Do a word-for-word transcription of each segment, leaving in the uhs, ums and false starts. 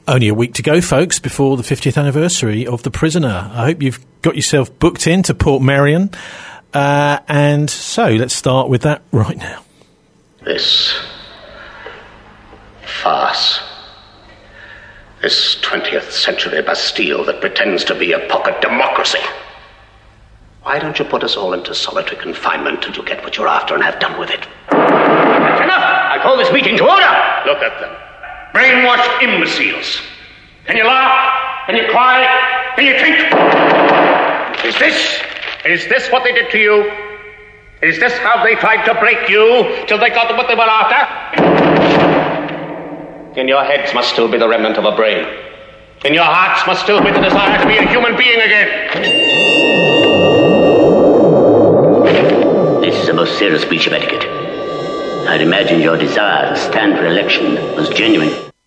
Only a week to go, folks, before the fiftieth anniversary of The Prisoner. I hope you've got yourself booked into Portmeirion. Uh, and so, let's start with that right now. This farce, this twentieth century Bastille that pretends to be a pocket democracy. Why don't you put us all into solitary confinement till you get what you're after and have done with it? That's enough! I call this meeting to order! Look at them. Brainwashed imbeciles. Can you laugh? Can you cry? Can you think? Is this, is this what they did to you? Is this how they tried to break you till they got what they were after? In your heads must still be the remnant of a brain. In your hearts must still be the desire to be a human being again. This is a most serious breach of etiquette. I'd imagine your desire to stand for election was genuine.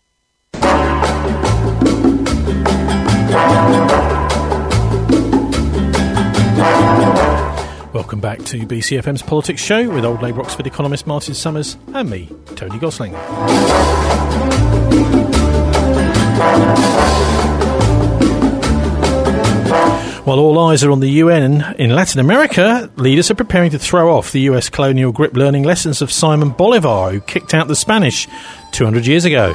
Welcome back to B C F M's Politics Show with Old Labour Oxford economist Martin Summers and me, Tony Gosling. While all eyes are on the U N in Latin America, leaders are preparing to throw off the U S colonial grip, learning lessons of Simon Bolivar, who kicked out the Spanish two hundred years ago.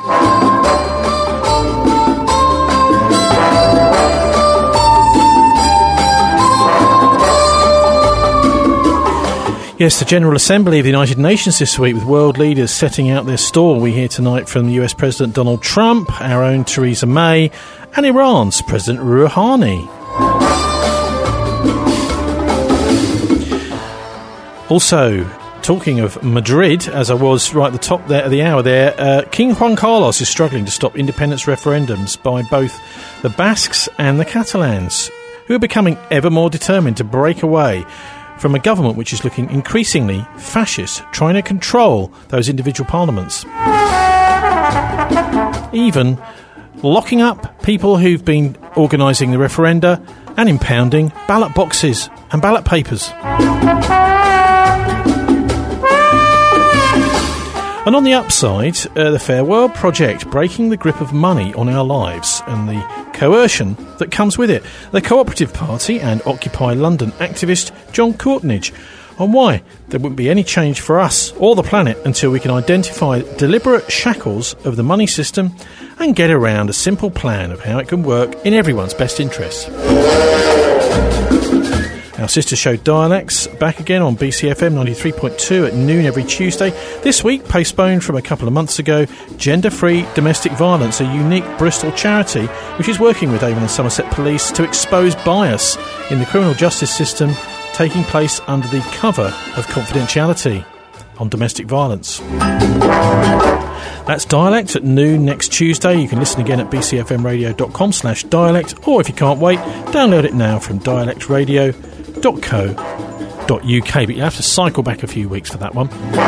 Yes, the General Assembly of the United Nations this week, with world leaders setting out their stall. We hear tonight from the U S President Donald Trump, our own Theresa May, and Iran's President Rouhani. Also, talking of Madrid, as I was right at the top there at the hour there, uh, King Juan Carlos is struggling to stop independence referendums by both the Basques and the Catalans, who are becoming ever more determined to break away from a government which is looking increasingly fascist, trying to control those individual parliaments. Even locking up people who've been organising the referenda and impounding ballot boxes and ballot papers. And on the upside, uh, the Fair World Project, breaking the grip of money on our lives and the coercion that comes with it. The Cooperative Party and Occupy London activist John Courtnidge on why there wouldn't be any change for us or the planet until we can identify deliberate shackles of the money system and get around a simple plan of how it can work in everyone's best interests. Our sister show Dialects, back again on B C F M ninety-three point two at noon every Tuesday. This week, postponed from a couple of months ago, Gender Free Domestic Violence, a unique Bristol charity which is working with Avon and Somerset Police to expose bias in the criminal justice system taking place under the cover of confidentiality on domestic violence. That's Dialect at noon next Tuesday. You can listen again at bcfmradio.com slash dialect, or if you can't wait, download it now from dialect radio dot co dot uk, but you have to cycle back a few weeks for that one.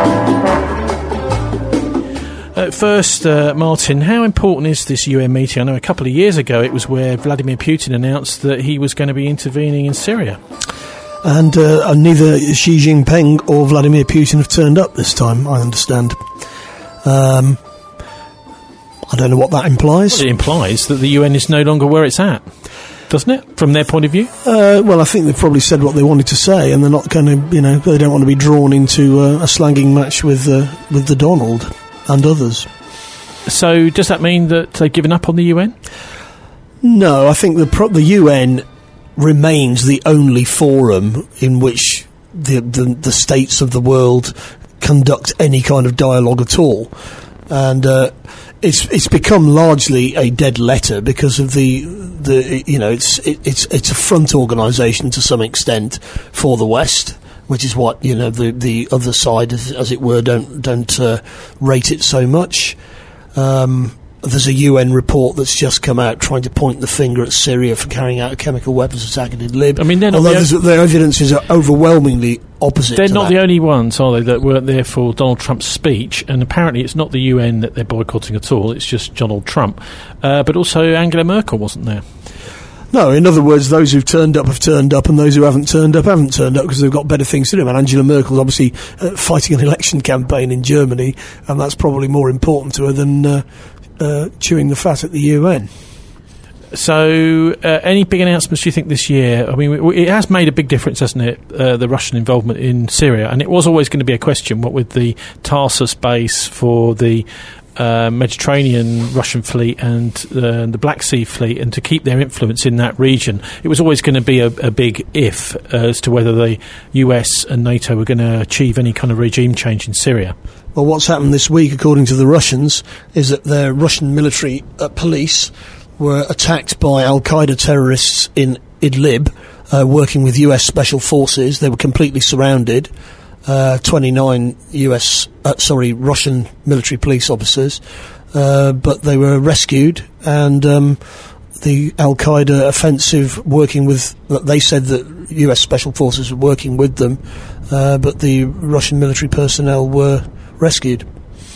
At first, uh, Martin, how important is this U N meeting? I know a couple of years ago it was where Vladimir Putin announced that he was going to be intervening in Syria. And, uh, and neither Xi Jinping or Vladimir Putin have turned up this time, I understand. Um, I don't know what that implies. Well, it implies that the U N is no longer where it's at, doesn't it, from their point of view? Uh, well, I think they've probably said what they wanted to say, and they're not going to, you know, they don't want to be drawn into uh, a slanging match with uh, with the Donald and others. So does that mean that they've given up on the U N? No, I think the pro- the U N remains the only forum in which the, the the states of the world conduct any kind of dialogue at all, and uh, it's it's become largely a dead letter because of the the you know it's it, it's it's a front organisation to some extent for the West, which is what you know the the other side, as, as it were, don't don't uh, rate it so much. Um, There's a U N report that's just come out trying to point the finger at Syria for carrying out a chemical weapons attack in Idlib. I mean, they're not although the their evidence is overwhelmingly opposite. They're to not that. the only ones, are they, that weren't there for Donald Trump's speech? And apparently, it's not the U N that they're boycotting at all. It's just Donald Trump, uh, but also Angela Merkel wasn't there. No, in other words, those who've turned up have turned up, and those who haven't turned up haven't turned up because they've got better things to do. And Angela Merkel's obviously uh, fighting an election campaign in Germany, and that's probably more important to her than uh, uh, chewing the fat at the U N. So, uh, any big announcements do you think this year? I mean, it has made a big difference, hasn't it, uh, the Russian involvement in Syria? And it was always going to be a question, what with the Tarsus base for the uh, Mediterranean Russian fleet and uh, the Black Sea fleet, and to keep their influence in that region. It was always going to be a, a big if uh, as to whether the U S and NATO were going to achieve any kind of regime change in Syria. Well, what's happened this week, according to the Russians, is that their Russian military uh, police were attacked by Al-Qaeda terrorists in Idlib, uh, working with U S Special Forces. They were completely surrounded. Uh, twenty-nine U S, uh, sorry, Russian military police officers, uh, but they were rescued, and um, the Al-Qaeda offensive working with, they said that U S Special Forces were working with them, uh, but the Russian military personnel were rescued.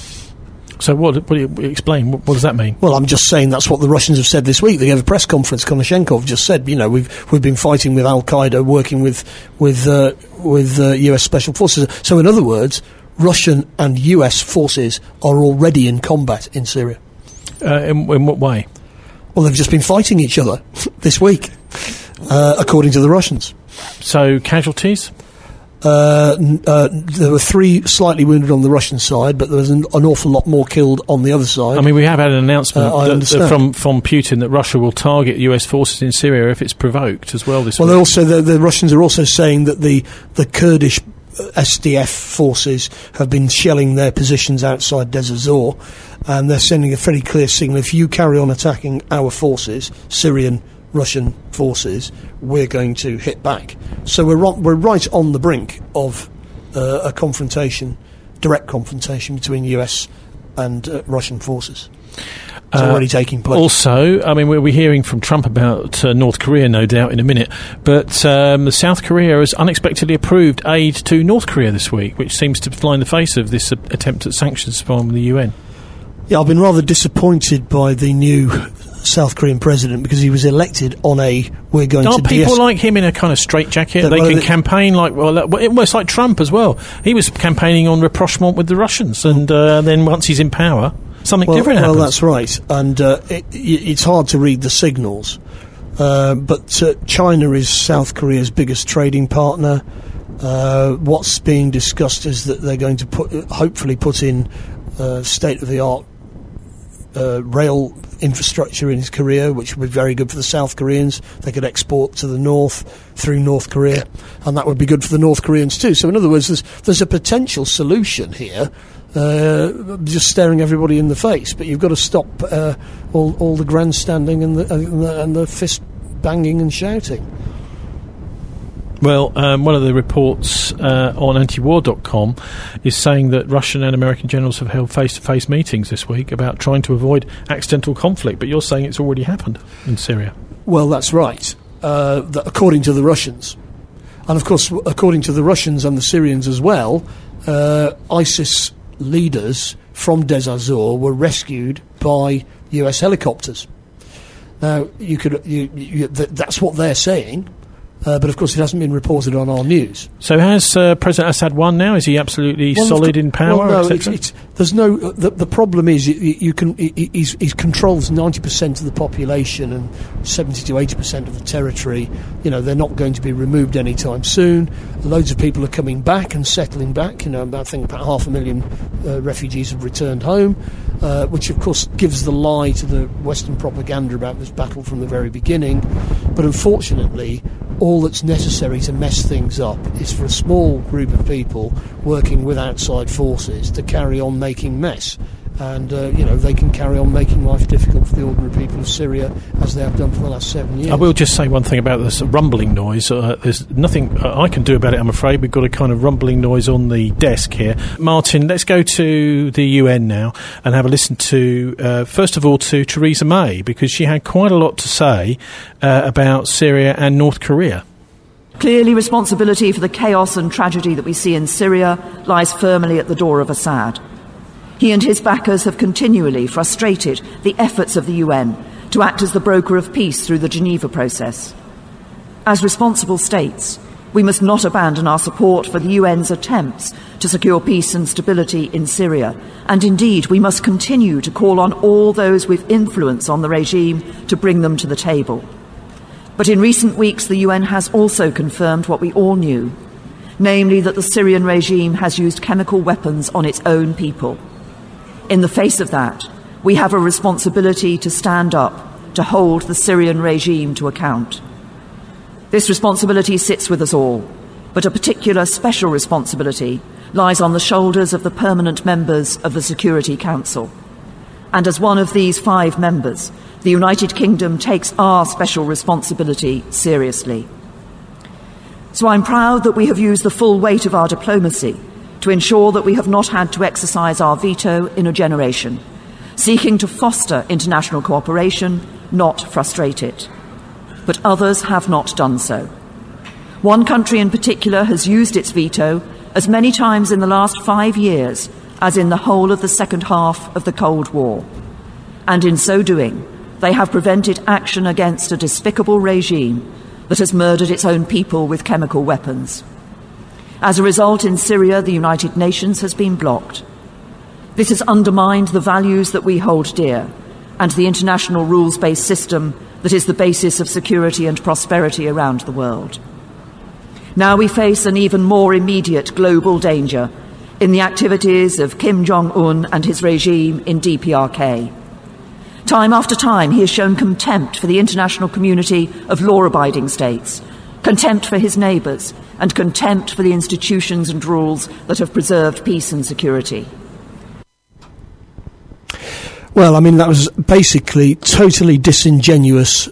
So what, what do you explain? What, what does that mean? Well, I'm just saying that's what the Russians have said this week. They gave a press conference. Konashenkov just said, you know, we've we've been fighting with Al-Qaeda, working with with uh, with uh, U S Special Forces. So, in other words, Russian and U S forces are already in combat in Syria. Uh, in, in what way? Well, they've just been fighting each other this week, uh, according to the Russians. So, casualties? Uh, uh, there were three slightly wounded on the Russian side, but there was an, an awful lot more killed on the other side. I mean, we have had an announcement uh, that, that from from Putin that Russia will target U S forces in Syria if it's provoked as well this well, week. Well, also the, the Russians are also saying that the the Kurdish S D F forces have been shelling their positions outside Deir ez-Zor, and they're sending a very clear signal: if you carry on attacking our forces, Syrian Russian forces, we're going to hit back. So we're on, we're right on the brink of uh, a confrontation, direct confrontation between U S and uh, Russian forces. It's uh, already taking place. Also, I mean, we'll be hearing from Trump about uh, North Korea, no doubt, in a minute. But um, South Korea has unexpectedly approved aid to North Korea this week, which seems to fly in the face of this uh, attempt at sanctions from the U N. Yeah, I've been rather disappointed by the new South Korean president, because he was elected on a we're going Are to people de-es- like him in a kind of straitjacket? That- They well, can they- campaign like, well, uh, almost like Trump as well. He was campaigning on rapprochement with the Russians, and uh, then once he's in power, something well, different well, happens. that's right, and uh, it, it's hard to read the signals. Uh, but uh, China is South Korea's biggest trading partner. Uh, what's being discussed is that they're going to put, hopefully, put in uh, state-of-the-art uh, rail infrastructure in Korea, which would be very good for the South Koreans. They could export to the north through North Korea, and that would be good for the North Koreans too. So in other words, there's, there's a potential solution here, uh, just staring everybody in the face, but you've got to stop uh, all, all the grandstanding and the, and the, and the fist banging and shouting. Well, um, one of the reports uh, on antiwar dot com is saying that Russian and American generals have held face-to-face meetings this week about trying to avoid accidental conflict, but you're saying it's already happened in Syria. Well, that's right, uh, that according to the Russians. And, of course, according to the Russians and the Syrians as well, uh, ISIS leaders from Deir ez-Zor were rescued by U S helicopters. Now, you could you, you, th- that's what they're saying. Uh, but of course, it hasn't been reported on our news. So, has uh, President Assad won now? Is he absolutely well, solid co- in power? Well, no, it's, it's, there's no. Uh, the, the problem is, you, you can. He, he's, he controls ninety percent of the population and seventy to eighty percent of the territory. You know, they're not going to be removed anytime soon. Loads of people are coming back and settling back. You know, I think about half a million uh, refugees have returned home, uh, which of course gives the lie to the Western propaganda about this battle from the very beginning. But unfortunately, all that's necessary to mess things up is for a small group of people working with outside forces to carry on making mess. And, uh, you know, they can carry on making life difficult for the ordinary people of Syria, as they have done for the last seven years. I will just say one thing about this rumbling noise. Uh, there's nothing uh, I can do about it, I'm afraid. We've got a kind of rumbling noise on the desk here. Martin, let's go to the U N now and have a listen to, uh, first of all, to Theresa May, because she had quite a lot to say uh, about Syria and North Korea. Clearly, responsibility for the chaos and tragedy that we see in Syria lies firmly at the door of Assad. He and his backers have continually frustrated the efforts of the U N to act as the broker of peace through the Geneva process. As responsible states, We must not abandon our support for the U N's attempts to secure peace and stability in Syria. And indeed, we must continue to call on all those with influence on the regime to bring them to the table. But in recent weeks, the U N has also confirmed what we all knew, namely that the Syrian regime has used chemical weapons on its own people. In the face of that, we have a responsibility to stand up, to hold the Syrian regime to account. This responsibility sits with us all, but a particular special responsibility lies on the shoulders of the permanent members of the Security Council. And as one of these five members, the United Kingdom takes our special responsibility seriously. So I'm proud that we have used the full weight of our diplomacy to ensure that we have not had to exercise our veto in a generation, seeking to foster international cooperation, not frustrate it. But others have not done so. One country in particular has used its veto as many times in the last five years as in the whole of the second half of the Cold War. And in so doing, they have prevented action against a despicable regime that has murdered its own people with chemical weapons. As a result, in Syria, the United Nations has been blocked. This has undermined the values that we hold dear and the international rules-based system that is the basis of security and prosperity around the world. Now we face an even more immediate global danger in the activities of Kim Jong-un and his regime in D P R K. Time after time, he has shown contempt for the international community of law-abiding states, contempt for his neighbours, and contempt for the institutions and rules that have preserved peace and security. Well, I mean, that was basically totally disingenuous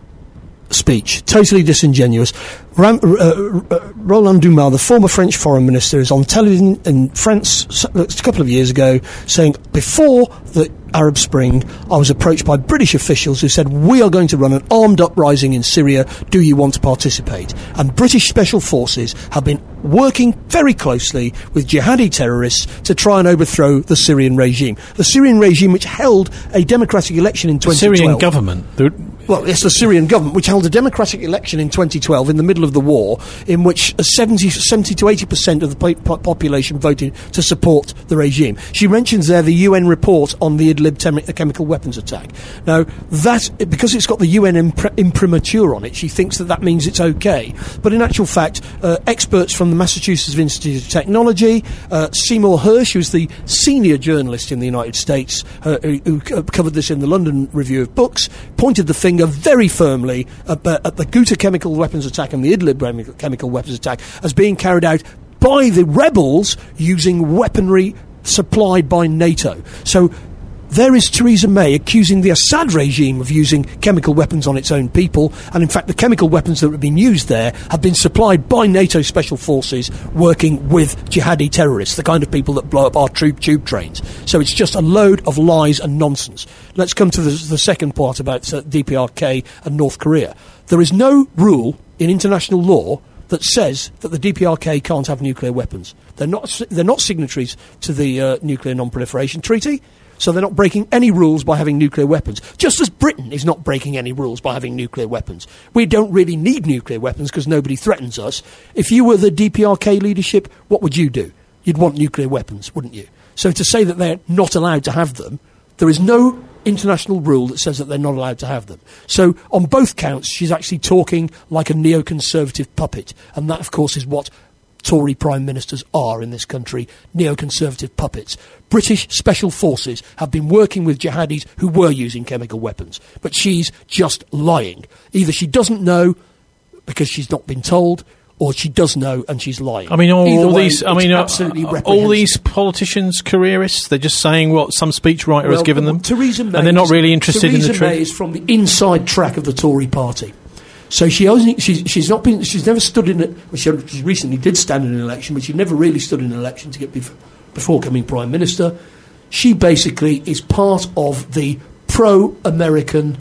speech. Totally disingenuous. Ram, uh, uh, Roland Dumas, the former French foreign minister, is on television in France a couple of years ago saying, before the Arab Spring, I was approached by British officials who said, we are going to run an armed uprising in Syria. Do you want to participate? And British special forces have been working very closely with jihadi terrorists to try and overthrow the Syrian regime. The Syrian regime which held a democratic election in twenty twelve. The Syrian government. Well, it's the Syrian government which held a democratic election in twenty twelve in the middle of the war, in which seventy, seventy to eighty percent of the po- population voted to support the regime. She mentions there the U N report on the Idlib tem- chemical weapons attack. Now, that, because it's got the U N impr- imprimatur on it, she thinks that that means it's okay. But in actual fact, uh, experts from the Massachusetts Institute of Technology, uh, Seymour Hersh, who's the senior journalist in the United States, uh, who, who covered this in the London Review of Books, pointed the finger very firmly at, uh, at the Ghouta chemical weapons attack and the Idlib chemical weapons attack as being carried out by the rebels using weaponry supplied by NATO. So there is Theresa May accusing the Assad regime of using chemical weapons on its own people, and in fact the chemical weapons that have been used there have been supplied by NATO special forces working with jihadi terrorists, the kind of people that blow up our troop tube trains. So it's just a load of lies and nonsense. Let's come to the, the second part about uh, D P R K and North Korea. There is no rule in international law that says that the D P R K can't have nuclear weapons. They're not, they're not signatories to the uh, Nuclear Non-Proliferation Treaty, so they're not breaking any rules by having nuclear weapons, just as Britain is not breaking any rules by having nuclear weapons. We don't really need nuclear weapons because nobody threatens us. If you were the D P R K leadership, what would you do? You'd want nuclear weapons, wouldn't you? So to say that they're not allowed to have them, there is no international rule that says that they're not allowed to have them. So on both counts, she's actually talking like a neoconservative puppet, and that, of course, is what Tory prime ministers are in this country, neoconservative puppets. British special forces have been working with jihadis who were using chemical weapons, but she's just lying. Either she doesn't know because she's not been told, or she does know and she's lying. I mean, all, all way, these. I mean, uh, all these politicians, careerists. They're just saying what some speechwriter well, has given them, Theresa May, and they're not really interested Theresa in the truth. May is from the inside track of the Tory party. So she only, she's, she's not been, she's never stood in it. Well, she, she recently did stand in an election, but she never really stood in an election to get before, before becoming prime minister. She basically is part of the pro-American,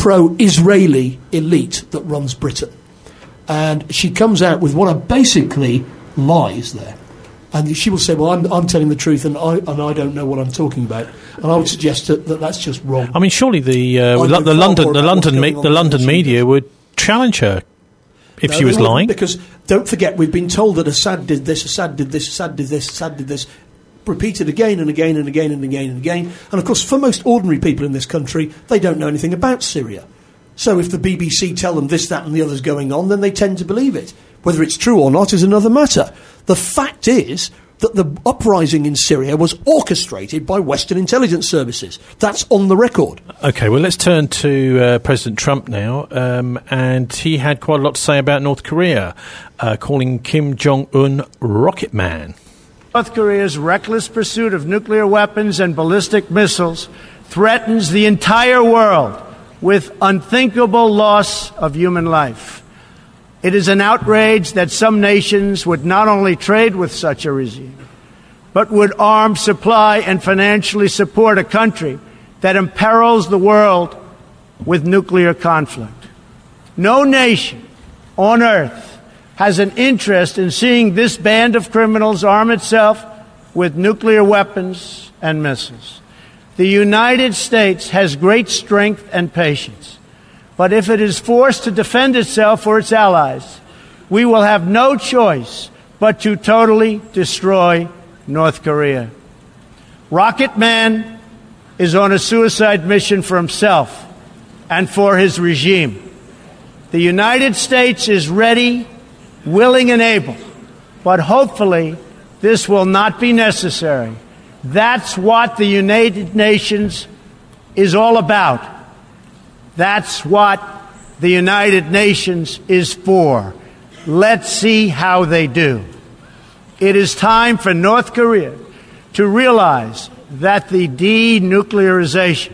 pro-Israeli elite that runs Britain, and she comes out with what are basically lies there. And she will say, "Well, I'm, I'm telling the truth, and I and I don't know what I'm talking about." And I would suggest that, that that's just wrong. I mean, surely the uh, the London the London me- the London media would challenge her. If no, she was lying? Because don't forget, we've been told that Assad did this, Assad did this, Assad did this, Assad did this, repeated again and again and again and again and again. And of course, for most ordinary people in this country, they don't know anything about Syria. So if the B B C tell them this, that and the other's going on, then they tend to believe it. Whether it's true or not is another matter. The fact is that the uprising in Syria was orchestrated by Western intelligence services. That's on the record. OK, well, let's turn to uh, President Trump now. Um, and he had quite a lot to say about North Korea, uh, calling Kim Jong-un Rocket Man. North Korea's reckless pursuit of nuclear weapons and ballistic missiles threatens the entire world with unthinkable loss of human life. It is an outrage that some nations would not only trade with such a regime, but would arm, supply, and financially support a country that imperils the world with nuclear conflict. No nation on earth has an interest in seeing this band of criminals arm itself with nuclear weapons and missiles. The United States has great strength and patience. But if it is forced to defend itself or its allies, we will have no choice but to totally destroy North Korea. Rocket Man is on a suicide mission for himself and for his regime. The United States is ready, willing, and able, but hopefully this will not be necessary. That's what the United Nations is all about. That's what the United Nations is for. Let's see how they do. It is time for North Korea to realize that the denuclearization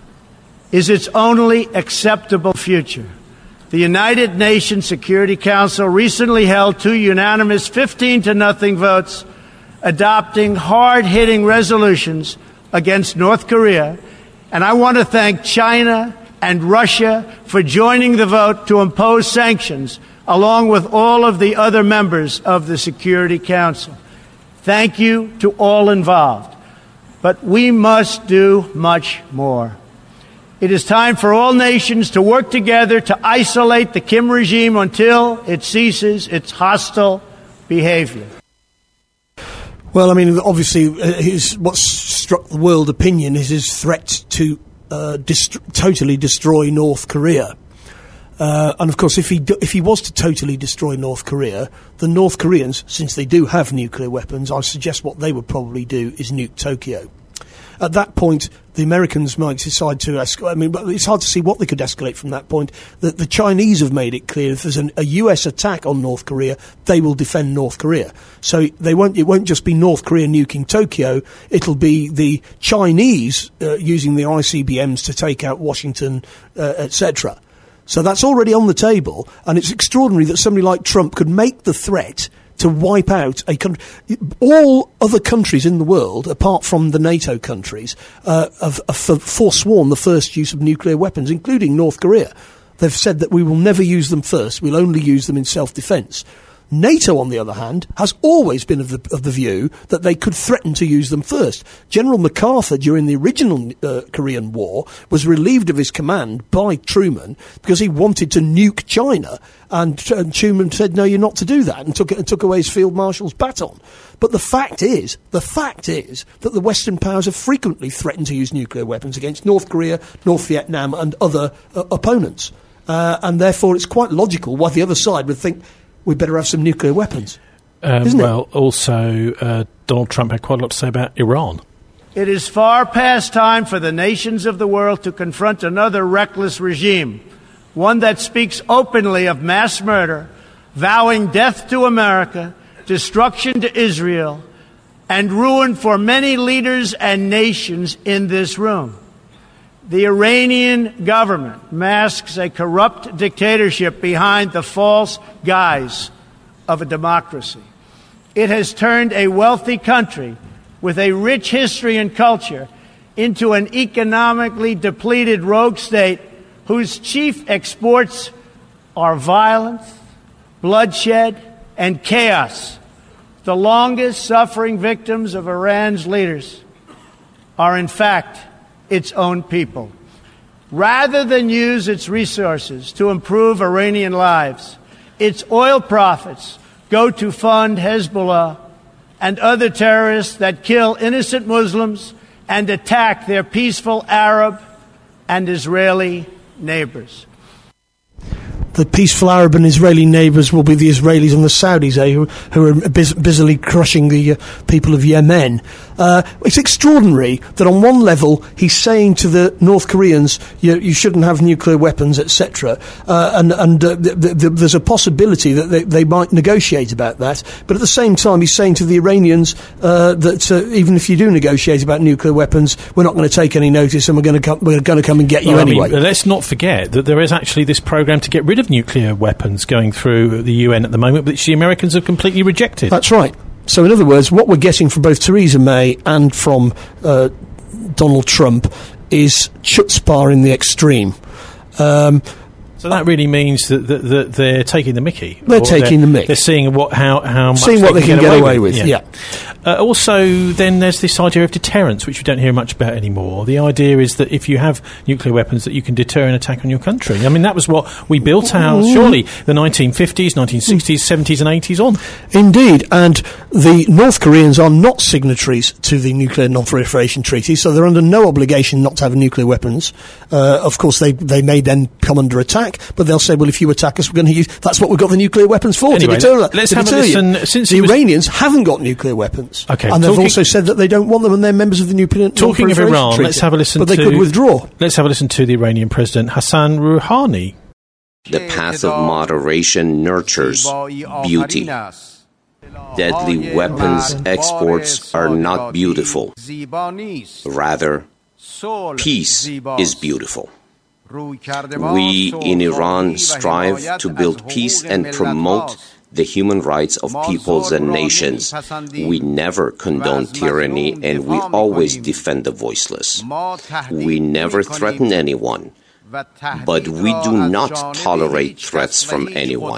is its only acceptable future. The United Nations Security Council recently held two unanimous fifteen to nothing votes adopting hard-hitting resolutions against North Korea, and I want to thank China and Russia for joining the vote to impose sanctions, along with all of the other members of the Security Council. Thank you to all involved. But we must do much more. It is time for all nations to work together to isolate the Kim regime until it ceases its hostile behavior. Well, I mean, obviously, uh, his, what struck the world opinion is his threat to uh, dist- totally destroy North Korea. Uh, and of course, if he do, if he was to totally destroy North Korea, the North Koreans, since they do have nuclear weapons, I suggest what they would probably do is nuke Tokyo. At that point, the Americans might decide to escalate. I mean, but it's hard to see what they could escalate from that point. The, the Chinese have made it clear if there's an, a U S attack on North Korea, they will defend North Korea. So they won't. It won't just be North Korea nuking Tokyo. It'll be the Chinese uh, using the I C B Ms to take out Washington, uh, et cetera. So that's already on the table, and it's extraordinary that somebody like Trump could make the threat to wipe out a country. All other countries in the world, apart from the NATO countries, uh, have, have forsworn the first use of nuclear weapons, including North Korea. They've said that we will never use them first, we'll only use them in self-defence. NATO, on the other hand, has always been of the, of the view that they could threaten to use them first. General MacArthur, during the original uh, Korean War, was relieved of his command by Truman because he wanted to nuke China, and, and Truman said, no, you're not to do that, and took, and took away his field marshal's baton. But the fact is, the fact is that the Western powers have frequently threatened to use nuclear weapons against North Korea, North Vietnam, and other uh, opponents. Uh, and therefore it's quite logical why the other side would think we better have some nuclear weapons, um, isn't it? Well, also, uh, Donald Trump had quite a lot to say about Iran. It is far past time for the nations of the world to confront another reckless regime, one that speaks openly of mass murder, vowing death to America, destruction to Israel, and ruin for many leaders and nations in this room. The Iranian government masks a corrupt dictatorship behind the false guise of a democracy. It has turned a wealthy country with a rich history and culture into an economically depleted rogue state whose chief exports are violence, bloodshed, and chaos. The longest suffering victims of Iran's leaders are, in fact, its own people. Rather than use its resources to improve Iranian lives, its oil profits go to fund Hezbollah and other terrorists that kill innocent Muslims and attack their peaceful Arab and Israeli neighbors. The peaceful Arab and Israeli neighbours will be the Israelis and the Saudis, eh, who, who are bus- busily crushing the uh, people of Yemen. Uh, it's extraordinary that on one level he's saying to the North Koreans, you, you shouldn't have nuclear weapons, et cetera. Uh, and and uh, th- th- th- there's a possibility that they, they might negotiate about that. But at the same time, he's saying to the Iranians uh, that uh, even if you do negotiate about nuclear weapons, we're not going to take any notice, and we're going to come, we're going to come and get you well, anyway. I mean, let's not forget that there is actually this program to get rid of nuclear weapons going through the U N at the moment, which the Americans have completely rejected. That's right. So in other words, what we're getting from both Theresa May and from uh, Donald Trump is chutzpah in the extreme. Um, so that really means that, that, that they're taking the mickey. They're taking they're, the mick. They're seeing what how how much seeing they what they can, can get, get away, away with. with. Yeah. yeah. Uh, also, then there's this idea of deterrence, which we don't hear much about anymore. The idea is that if you have nuclear weapons, that you can deter an attack on your country. I mean, that was what we built our, surely, the nineteen fifties, nineteen sixties, seventies and eighties on. Indeed, and the North Koreans are not signatories to the Nuclear Non-Proliferation Treaty, so they're under no obligation not to have nuclear weapons. Uh, of course, they they may then come under attack, but they'll say, well, if you attack us, we're going to use... That's what we've got the nuclear weapons for, anyway, to deter, let's to have deter a listen. you. Since the was... Iranians haven't got nuclear weapons. Okay, and they've talking... also said that they don't want them, and they're members of the Nuclear Talking of Iran, Treaty, let's have a listen but to... they could withdraw. Let's have a listen to the Iranian President, Hassan Rouhani. The path of moderation nurtures beauty. Deadly weapons exports are not beautiful. Rather, peace is beautiful. We in Iran strive to build peace and promote the human rights of peoples and nations. We never condone tyranny, and we always defend the voiceless. We never threaten anyone, but we do not tolerate threats from anyone.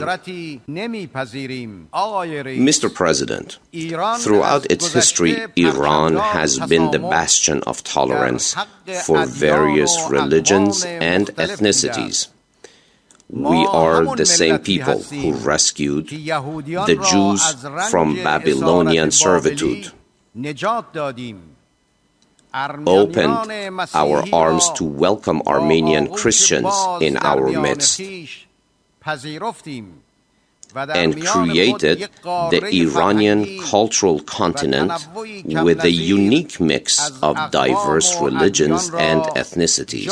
Mister President, throughout its history, Iran has been the bastion of tolerance for various religions and ethnicities. We are the same people who rescued the Jews from Babylonian servitude, opened our arms to welcome Armenian Christians in our midst, and created the Iranian cultural continent with a unique mix of diverse religions and ethnicities.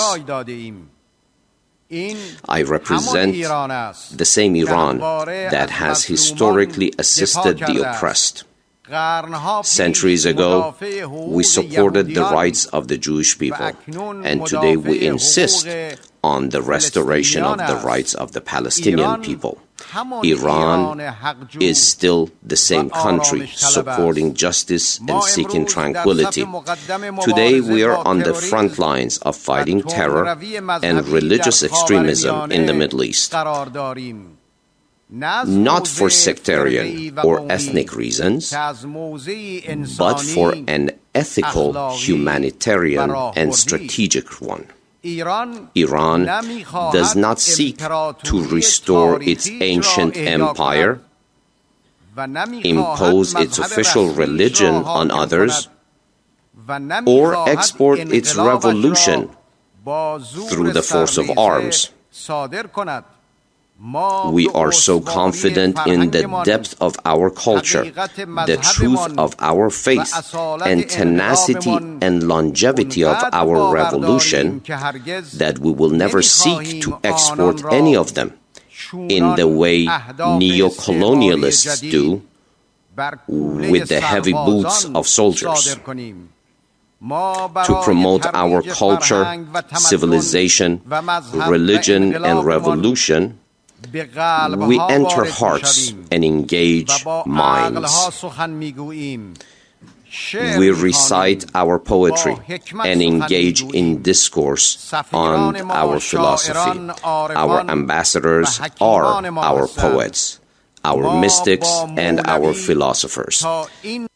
I represent the same Iran that has historically assisted the oppressed. Centuries ago, we supported the rights of the Jewish people, and today we insist on the restoration of the rights of the Palestinian people. Iran is still the same country, supporting justice and seeking tranquility. Today we are on the front lines of fighting terror and religious extremism in the Middle East. Not for sectarian or ethnic reasons, but for an ethical, humanitarian, and strategic one. Iran does not seek to restore its ancient empire, impose its official religion on others, or export its revolution through the force of arms. We are so confident in the depth of our culture, the truth of our faith, and tenacity and longevity of our revolution that we will never seek to export any of them in the way neo-colonialists do with the heavy boots of soldiers. To promote our culture, civilization, religion, and revolution, we enter hearts and engage minds. We recite our poetry and engage in discourse on our philosophy. Our ambassadors are our poets, our mystics, and our philosophers. Well,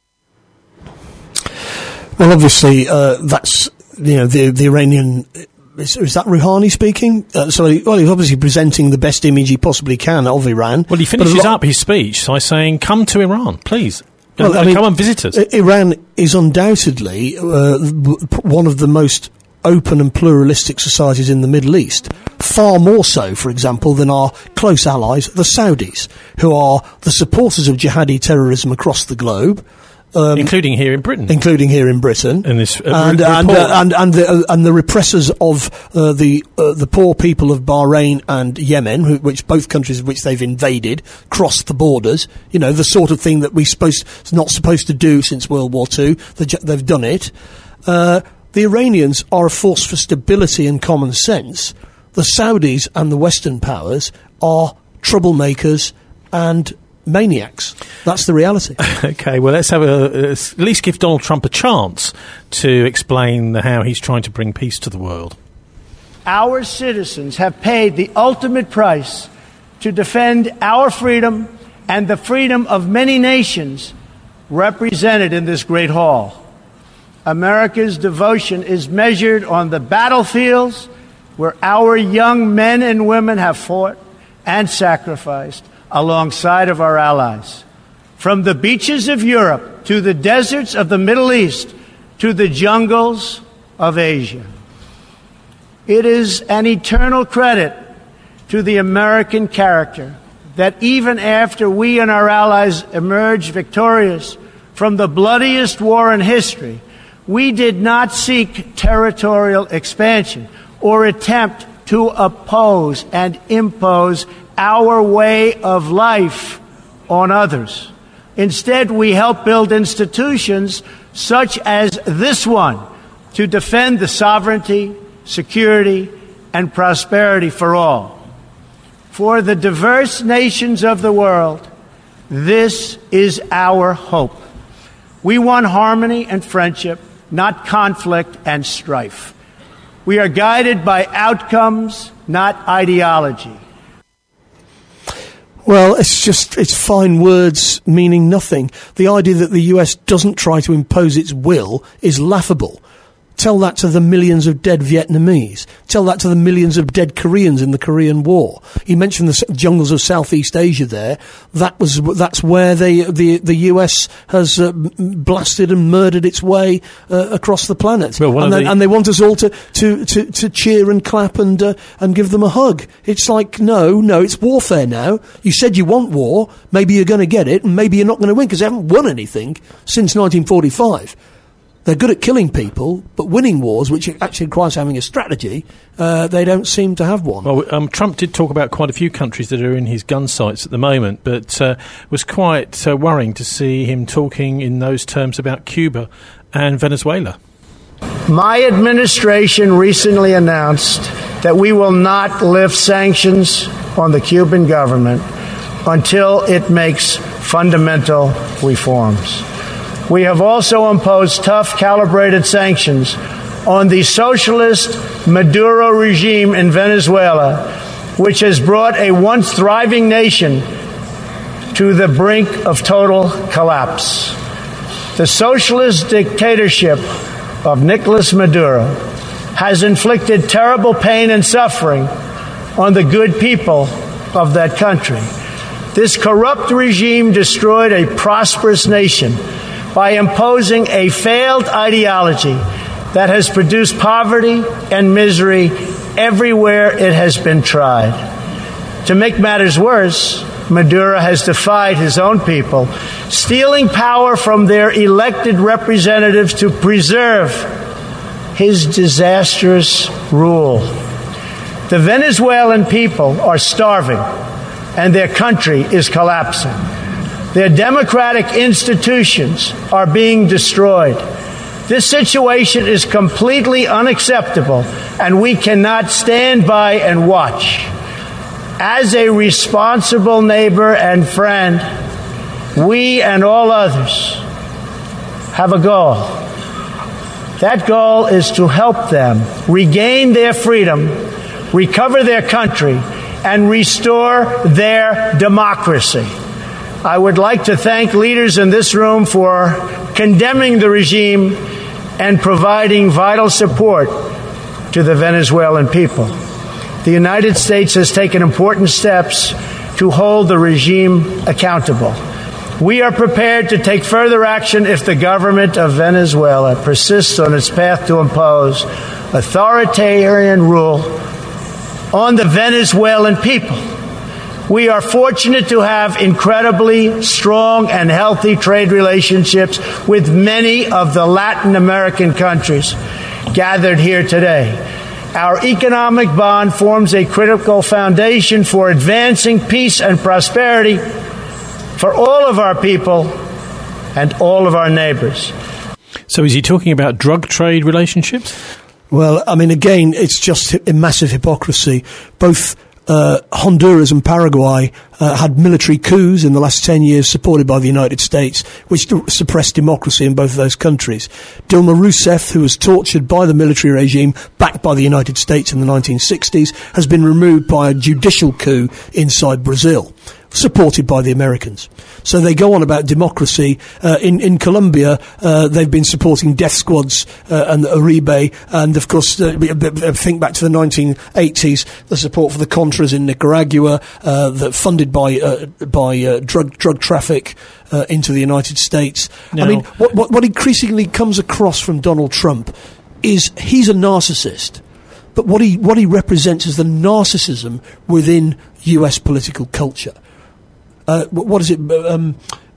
obviously, uh, that's, you know, the, the Iranian is, is that Rouhani speaking? Uh, so, he, well, he's obviously presenting the best image he possibly can of Iran. Well, he finishes lo- up his speech by saying, "Come to Iran, please. Well, uh, I mean, come and visit us." Iran is undoubtedly uh, one of the most open and pluralistic societies in the Middle East. Far more so, for example, than our close allies, the Saudis, who are the supporters of jihadi terrorism across the globe. Um, including here in Britain, including here in Britain, in this uh, and, re- and, uh, and and the uh, and the repressors of uh, the uh, the poor people of Bahrain and Yemen, who, which both countries which they've invaded, crossed the borders. You know, the sort of thing that we supposed not supposed to do since World War Two. They've done it. Uh, the Iranians are a force for stability and common sense. The Saudis and the Western powers are troublemakers and maniacs. That's the reality. Okay, well, let's have a, at least give Donald Trump a chance to explain how he's trying to bring peace to the world. Our citizens have paid the ultimate price to defend our freedom and the freedom of many nations represented in this great hall. America's devotion is measured on the battlefields where our young men and women have fought and sacrificed alongside of our allies. From the beaches of Europe to the deserts of the Middle East to the jungles of Asia. It is an eternal credit to the American character that even after we and our allies emerged victorious from the bloodiest war in history, we did not seek territorial expansion or attempt to oppose and impose our way of life on others. Instead, we help build institutions such as this one to defend the sovereignty, security, and prosperity for all. For the diverse nations of the world, this is our hope. We want harmony and friendship, not conflict and strife. We are guided by outcomes, not ideology. Well, it's just, it's fine words meaning nothing. The idea that the U S doesn't try to impose its will is laughable. Tell that to the millions of dead Vietnamese. Tell that to the millions of dead Koreans in the Korean War. You mentioned the jungles of Southeast Asia there. That was, that's where they, the, the U S has uh, blasted and murdered its way uh, across the planet. Well, and, they, the... and they want us all to, to, to, to cheer and clap and, uh, and give them a hug. It's like, no, no, it's warfare now. You said you want war. Maybe you're going to get it, and maybe you're not going to win because they haven't won anything since nineteen forty-five. They're good at killing people, but winning wars, which actually requires having a strategy, uh, they don't seem to have one. Well, um, Trump did talk about quite a few countries that are in his gun sights at the moment, but uh, was quite uh, worrying to see him talking in those terms about Cuba and Venezuela. My administration recently announced that we will not lift sanctions on the Cuban government until it makes fundamental reforms. We have also imposed tough, calibrated sanctions on the socialist Maduro regime in Venezuela, which has brought a once thriving nation to the brink of total collapse. The socialist dictatorship of Nicolas Maduro has inflicted terrible pain and suffering on the good people of that country. This corrupt regime destroyed a prosperous nation by imposing a failed ideology that has produced poverty and misery everywhere it has been tried. To make matters worse, Maduro has defied his own people, stealing power from their elected representatives to preserve his disastrous rule. The Venezuelan people are starving, and their country is collapsing. Their democratic institutions are being destroyed. This situation is completely unacceptable, and we cannot stand by and watch. As a responsible neighbor and friend, we and all others have a goal. That goal is to help them regain their freedom, recover their country, and restore their democracy. I would like to thank leaders in this room for condemning the regime and providing vital support to the Venezuelan people. The United States has taken important steps to hold the regime accountable. We are prepared to take further action if the government of Venezuela persists on its path to impose authoritarian rule on the Venezuelan people. We are fortunate to have incredibly strong and healthy trade relationships with many of the Latin American countries gathered here today. Our economic bond forms a critical foundation for advancing peace and prosperity for all of our people and all of our neighbors. So is he talking about drug trade relationships? Well, I mean, again, it's just a massive hypocrisy. Both uh, Honduras and Paraguay uh, had military coups in the last ten years supported by the United States, which suppressed democracy in both of those countries. Dilma Rousseff, who was tortured by the military regime backed by the United States in the nineteen sixties, has been removed by a judicial coup inside Brazil, supported by the Americans. So they go on about democracy. Uh, in, in Colombia, uh, they've been supporting death squads uh, and Uribe, and of course, uh, think back to the nineteen eighties, the support for the Contras in Nicaragua, uh, that funded by uh, by uh, drug drug traffic uh, into the United States. No. I mean, what, what, what increasingly comes across from Donald Trump is he's a narcissist. But what he what he represents is the narcissism within U S political culture. Uh, what is it? Um,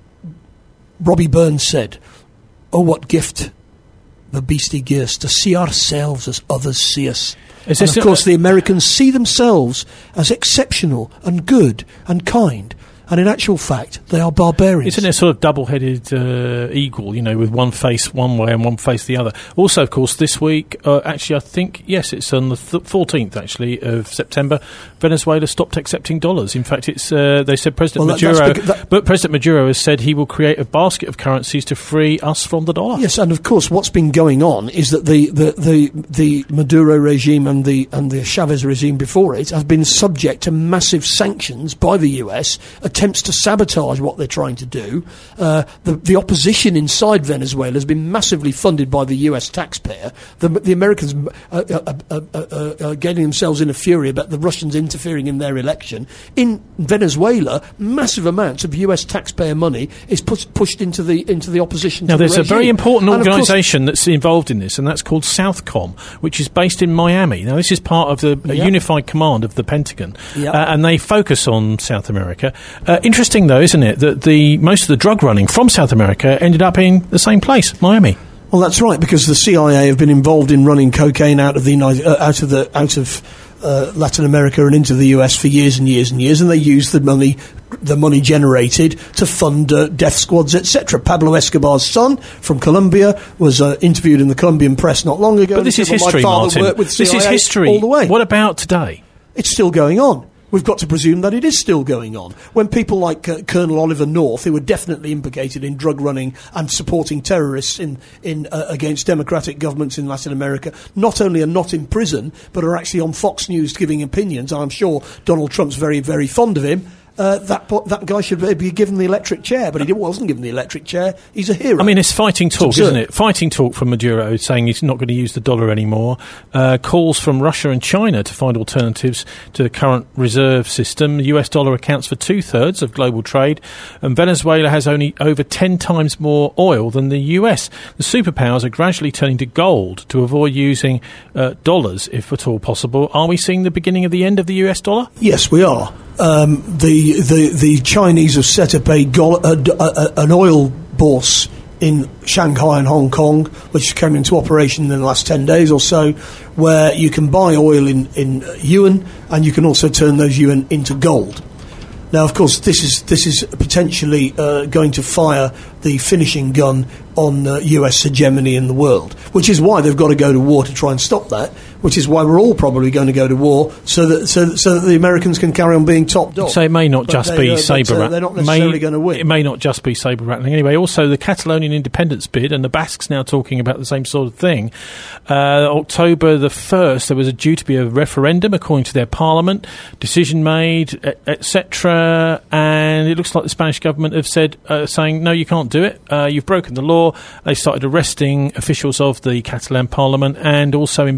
Robbie Burns said, "Oh, what gift the beastie gives to see ourselves as others see us." Is and this of course, the Americans see themselves as exceptional and good and kind. And in actual fact, they are barbarians. Isn't it sort of double-headed uh, eagle, you know, with one face one way and one face the other? Also, of course, this week, uh, actually, I think, yes, it's on the th- fourteenth, actually, of September, Venezuela stopped accepting dollars. In fact, it's uh, they said President well, that, Maduro, because, that, but President Maduro has said he will create a basket of currencies to free us from the dollar. Yes, and of course, what's been going on is that the, the, the, the Maduro regime and the and the Chavez regime before it have been subject to massive sanctions by the U S, attempts to sabotage what they're trying to do. Uh, the, the opposition inside Venezuela has been massively funded by the U S taxpayer. The, the Americans uh, uh, uh, uh, uh, uh, getting themselves in a fury about the Russians interfering in their election. In Venezuela, massive amounts of U S taxpayer money is put, pushed into the into the opposition. Now, to there's the a very important and organisation that's involved in this, and that's called Southcom, which is based in Miami. Now, this is part of the uh, yep. unified command of the Pentagon, yep. uh, and they focus on South America. Uh, interesting, though, isn't it, that the most of the drug running from South America ended up in the same place, Miami. Well, that's right, because the C I A have been involved in running cocaine out of the United, uh, out of the out of uh, Latin America and into the U S for years and years and years, and they use the money the money generated to fund uh, death squads, et cetera. Pablo Escobar's son from Colombia was uh, interviewed in the Colombian press not long ago. But this is said, well, history, my father Martin. worked with C I A this is history. all the way. What about today? It's still going on. We've got to presume that it is still going on. When people like uh, Colonel Oliver North, who were definitely implicated in drug running and supporting terrorists in, in uh, against democratic governments in Latin America, not only are not in prison, but are actually on Fox News giving opinions, and I'm sure Donald Trump's very, very fond of him, Uh, that that guy should be given the electric chair, but he wasn't given the electric chair. He's a hero. I mean, it's fighting talk, it's isn't it? Fighting talk from Maduro saying he's not going to use the dollar anymore. Uh, calls from Russia and China to find alternatives to the current reserve system. The U S dollar accounts for two-thirds of global trade, and Venezuela has only over ten times more oil than the U S. The superpowers are gradually turning to gold to avoid using uh, dollars, if at all possible. Are we seeing the beginning of the end of the U S dollar? Yes, we are. Um, the, the the Chinese have set up a, go- a, a an oil bourse in Shanghai and Hong Kong, which came into operation in the last ten days or so, where you can buy oil in, in yuan, and you can also turn those yuan into gold. Now, of course, this is this is potentially uh, going to fire the finishing gun on uh, U S hegemony in the world, which is why they've got to go to war to try and stop that, which is why we're all probably going to go to war so that so, so that the Americans can carry on being top dog. So it may not but just they, be uh, sabre uh, rattling. They're not necessarily going to win. It may not just be sabre rattling. Anyway, also the Catalonian independence bid, and the Basques now talking about the same sort of thing. Uh, October the first, there was a due to be a referendum according to their parliament, decision made, et cetera. And it looks like the Spanish government have said, uh, saying, no, you can't do it. Uh, you've broken the law. They started arresting officials of the Catalan parliament and also impounding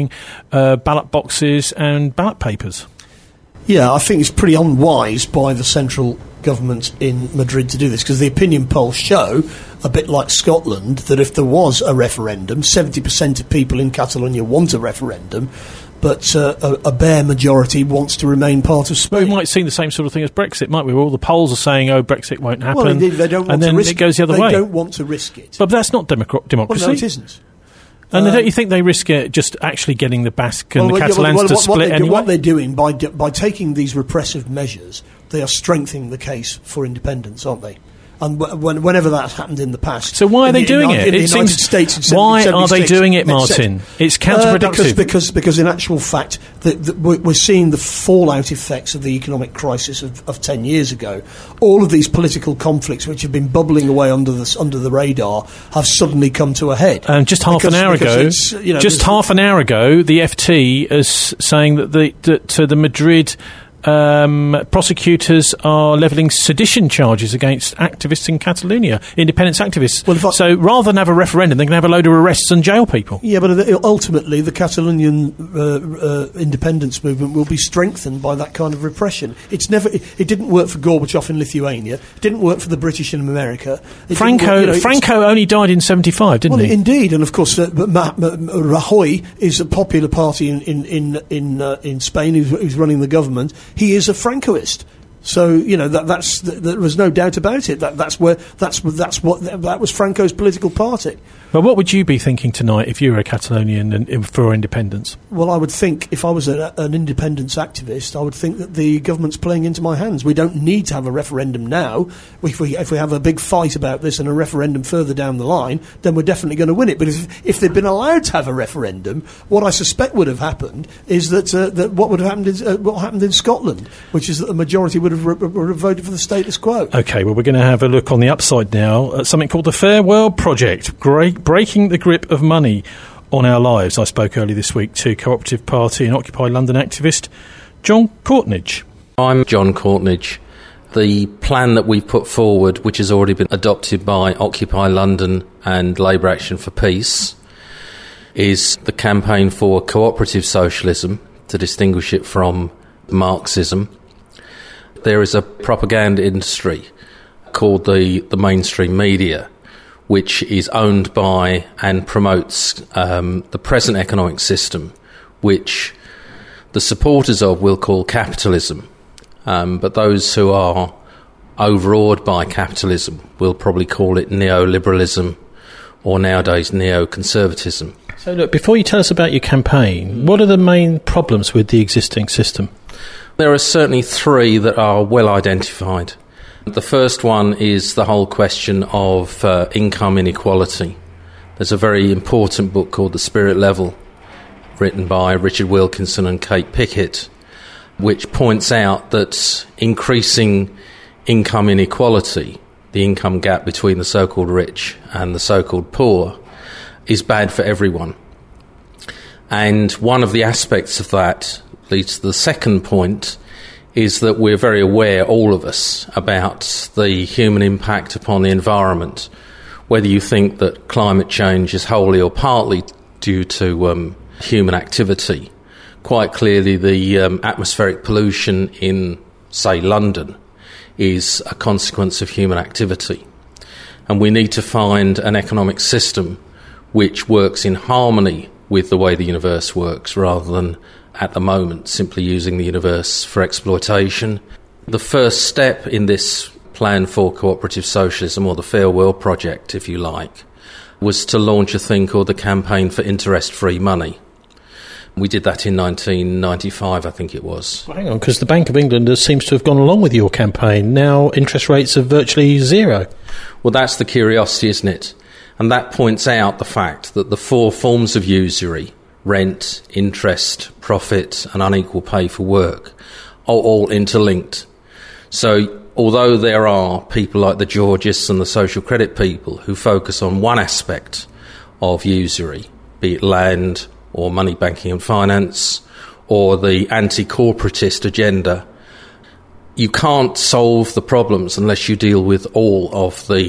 buying uh, ballot boxes and ballot papers. Yeah, I think it's pretty unwise by the central government in Madrid to do this, because the opinion polls show, a bit like Scotland, that if there was a referendum, seventy percent of people in Catalonia want a referendum, but uh, a, a bare majority wants to remain part of Spain. Well, we might see the same sort of thing as Brexit, might we? Where all the polls are saying, oh, Brexit won't happen. Well, indeed, they don't want and then to risk it goes the other they way. They don't want to risk it. But that's not democ- democracy. Well, no, it isn't. And Um, don't you think they risk it just actually getting the Basque and well, the well, Catalans well, to what, split what they anyway? do, what they're doing by d- by taking these repressive measures, they are strengthening the case for independence, aren't they? And w- when, whenever that's happened in the past. So why are in they the, doing in, it? In the It United seems- States in why seventeen are they seventy-six, doing it, et cetera. Martin? It's Uh, counterproductive. because, because, because in actual fact, the, the, we're we're seeing the fallout effects of the economic crisis of, of ten years ago. All of these political conflicts, which have been bubbling away under the, under the radar, have suddenly come to a head. Um, just half Because- an hour because ago, it's, you know, just there's- half an hour ago, the F T is saying that the that uh, the Madrid um, prosecutors are levelling sedition charges against activists in Catalonia, independence activists. Well, if I- so rather than have a referendum, they can have a load of arrests and jail people. Yeah, but uh, ultimately the Catalonian uh, uh, independence movement will be strengthened by that kind of repression. It's never. It, it didn't work for Gorbachev in Lithuania. It didn't work for the British in America. It Franco didn't work, you know, it's- Franco only died in seventy-five, didn't Well, he? indeed, and of course, uh, but Ma- Ma- Ma- Rajoy is a popular party in in in in, uh, in Spain, who's, who's running the government. He is a Francoist, so you know that that's th- there was no doubt about it. That that's where that's that's what that was Franco's political party. Well, what would you be thinking tonight if you were a Catalonian and, and for independence? Well, I would think if I was a, an independence activist, I would think that the government's playing into my hands. We don't need to have a referendum now. If we if we have a big fight about this and a referendum further down the line, then we're definitely going to win it. But if if they'd been allowed to have a referendum, what I suspect would have happened is that uh, that what would have happened is uh, what happened in Scotland, which is that the majority would have, re- would have voted for the status quo. Okay, well, we're going to have a look on the upside now at something called the Fair World Project, great, breaking the grip of money on our lives. I spoke earlier this week to Cooperative Party and Occupy London activist John Courtnidge. I'm John Courtnidge. The plan that we've put forward, which has already been adopted by Occupy London and Labour Action for Peace, is the campaign for cooperative socialism, to distinguish it from Marxism. There is a propaganda industry called the, the mainstream media, which is owned by and promotes um, the present economic system, which the supporters of will call capitalism, um, but those who are overawed by capitalism will probably call it neoliberalism or nowadays neoconservatism. So look, before you tell us about your campaign, what are the main problems with the existing system? There are certainly three that are well identified. The first one is the whole question of uh, income inequality. There's a very important book called The Spirit Level, written by Richard Wilkinson and Kate Pickett, which points out that increasing income inequality, the income gap between the so-called rich and the so-called poor, is bad for everyone. And one of the aspects of that leads to the second point, is that we're very aware, all of us, about the human impact upon the environment, whether you think that climate change is wholly or partly due to um, human activity. Quite clearly, the um, atmospheric pollution in, say, London is a consequence of human activity. And we need to find an economic system which works in harmony with the way the universe works, rather than at the moment simply using the universe for exploitation. The first step in this plan for cooperative socialism, or the Fair World Project, if you like, was to launch a thing called the Campaign for Interest-Free Money. We did that in nineteen ninety-five, I think it was. Well, hang on, because the Bank of England seems to have gone along with your campaign. Now interest rates are virtually zero. Well, that's the curiosity, isn't it? And that points out the fact that the four forms of usury, rent, interest, profit and unequal pay for work, are all interlinked. So although there are people like the Georgists and the social credit people who focus on one aspect of usury, be it land or money, banking and finance, or the anti-corporatist agenda, you can't solve the problems unless you deal with all of the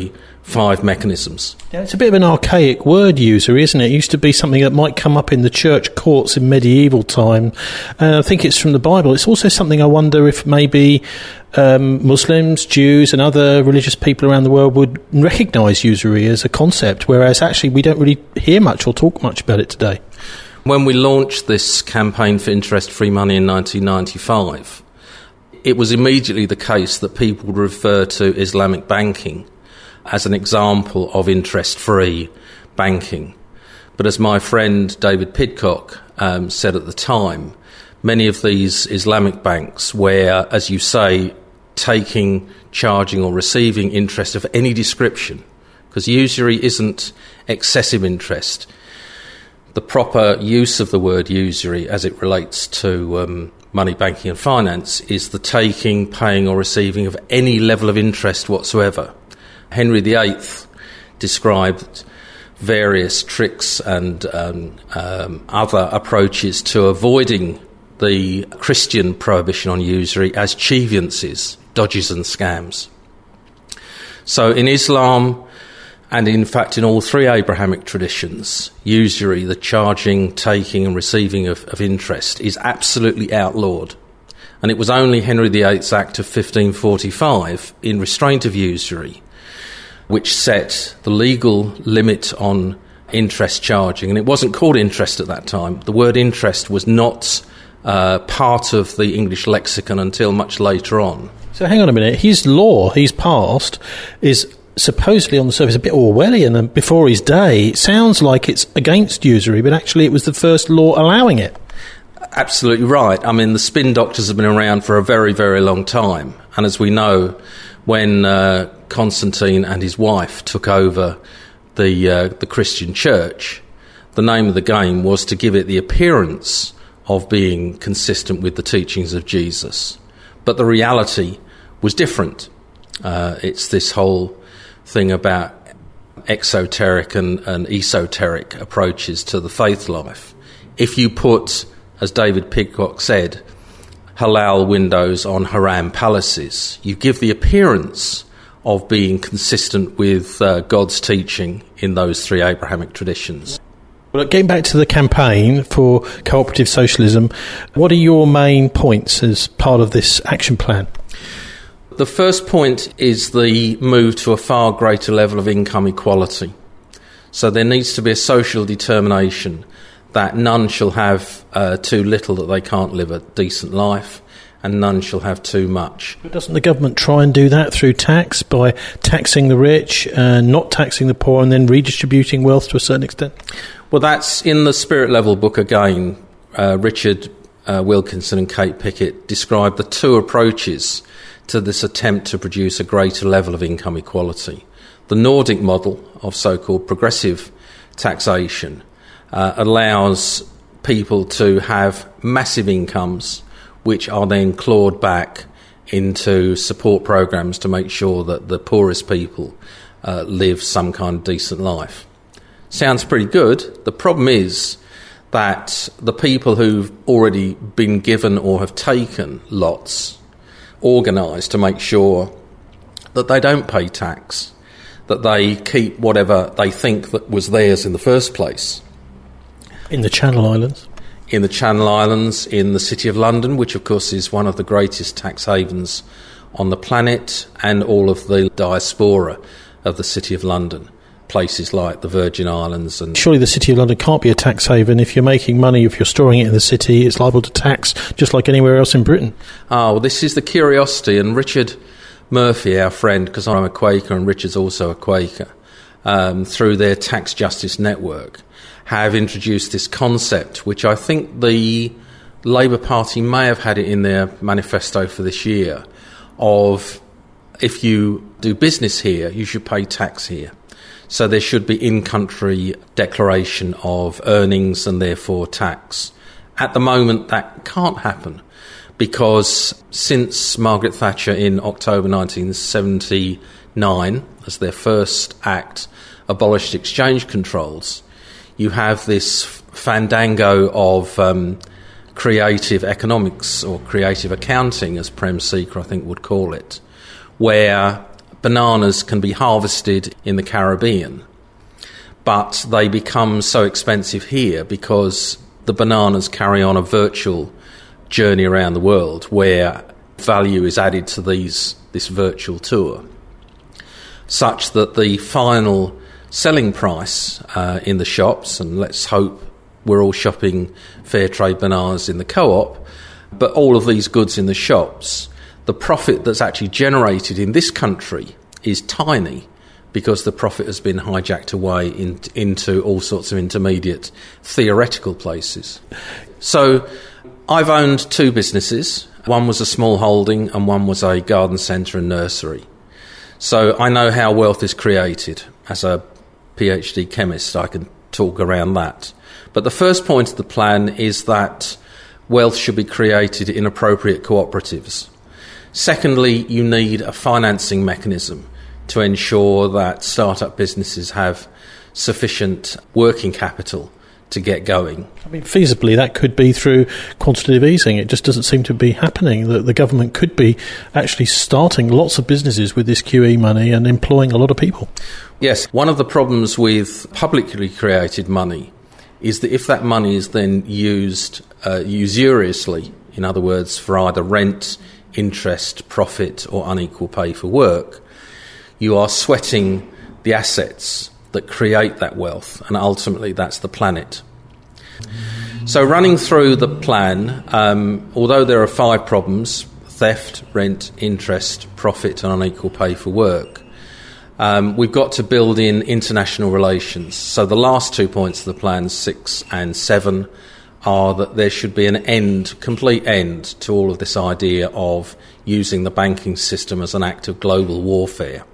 five mechanisms. Yeah, it's a bit of an archaic word, usury, isn't it? It used to be something that might come up in the church courts in medieval time. Uh, I think it's from the Bible. It's also something I wonder if maybe um, Muslims, Jews and other religious people around the world would recognise usury as a concept, whereas actually we don't really hear much or talk much about it today. When we launched this campaign for interest-free money in nineteen ninety-five, it was immediately the case that people would refer to Islamic banking as an example of interest-free banking. But as my friend David Pidcock um, said at the time, many of these Islamic banks were, as you say, taking, charging or receiving interest of any description, because usury isn't excessive interest. The proper use of the word usury as it relates to um, money, banking and finance is the taking, paying or receiving of any level of interest whatsoever. Henry the Eighth described various tricks and um, um, other approaches to avoiding the Christian prohibition on usury as chievances, dodges and scams. So in Islam, and in fact in all three Abrahamic traditions, usury, the charging, taking and receiving of, of interest, is absolutely outlawed. And it was only Henry the Eighth's Act of fifteen forty-five, in restraint of usury, which set the legal limit on interest charging. And it wasn't called interest at that time. The word interest was not uh, part of the English lexicon until much later on. So hang on a minute. His law he's passed is supposedly on the surface a bit Orwellian and before his day. It sounds like it's against usury, but actually it was the first law allowing it. Absolutely right. I mean, the spin doctors have been around for a very, very long time. And as we know, when uh, Constantine and his wife took over the uh, the Christian church, the name of the game was to give it the appearance of being consistent with the teachings of Jesus. But the reality was different. Uh, it's this whole thing about exoteric and, and esoteric approaches to the faith life. If you put, as David Pidcock said, halal windows on haram palaces, you give the appearance of being consistent with uh, God's teaching in those three Abrahamic traditions. Well, getting back to the campaign for cooperative socialism, what are your main points as part of this action plan? The first point is the move to a far greater level of income equality. So there needs to be a social determination that none shall have uh, too little that they can't live a decent life, and none shall have too much. But doesn't the government try and do that through tax, by taxing the rich, uh, not taxing the poor, and then redistributing wealth to a certain extent? Well, that's in the Spirit Level book again. Uh, Richard uh, Wilkinson and Kate Pickett describe the two approaches to this attempt to produce a greater level of income equality. The Nordic model of so-called progressive taxation uh, allows people to have massive incomes which are then clawed back into support programs to make sure that the poorest people uh, live some kind of decent life. Sounds pretty good. The problem is that the people who've already been given or have taken lots organise to make sure that they don't pay tax, that they keep whatever they think that was theirs in the first place. In the Channel Islands? In the Channel Islands, in the City of London, which of course is one of the greatest tax havens on the planet, and all of the diaspora of the City of London, places like the Virgin Islands. And surely the City of London can't be a tax haven. If you're making money, if you're storing it in the city, it's liable to tax just like anywhere else in Britain. Ah, well, this is the curiosity, and Richard Murphy, our friend, because I'm a Quaker and Richard's also a Quaker, um, through their Tax Justice Network, have introduced this concept, which I think the Labour Party may have had it in their manifesto for this year, of if you do business here, you should pay tax here. So there should be in-country declaration of earnings and therefore tax. At the moment, that can't happen because since Margaret Thatcher in October nineteen seventy-nine, as their first act, abolished exchange controls, you have this fandango of um, creative economics or creative accounting, as Prem Seeker, I think, would call it, where bananas can be harvested in the Caribbean, but they become so expensive here because the bananas carry on a virtual journey around the world where value is added to these this virtual tour, such that the final selling price uh, in the shops, and let's hope we're all shopping fair trade bananas in the co-op, but all of these goods in the shops, the profit that's actually generated in this country is tiny because the profit has been hijacked away in, into all sorts of intermediate theoretical places. So I've owned two businesses. One was a small holding and one was a garden centre and nursery. So I know how wealth is created. As a PhD chemist, I can talk around that. But the first point of the plan is that wealth should be created in appropriate cooperatives. Secondly, you need a financing mechanism to ensure that start-up businesses have sufficient working capital to get going. I mean, feasibly, that could be through quantitative easing. It just doesn't seem to be happening. The, the government could be actually starting lots of businesses with this Q E money and employing a lot of people. Yes, one of the problems with publicly created money is that if that money is then used uh, usuriously, in other words, for either rent, interest, profit, or unequal pay for work, you are sweating the assets that create that wealth, and ultimately that's the planet. So running through the plan, um, although there are five problems, theft, rent, interest, profit and unequal pay for work, um, we've got to build in international relations. So the last two points of the plan, six and seven, are that there should be an end, complete end to all of this idea of using the banking system as an act of global warfare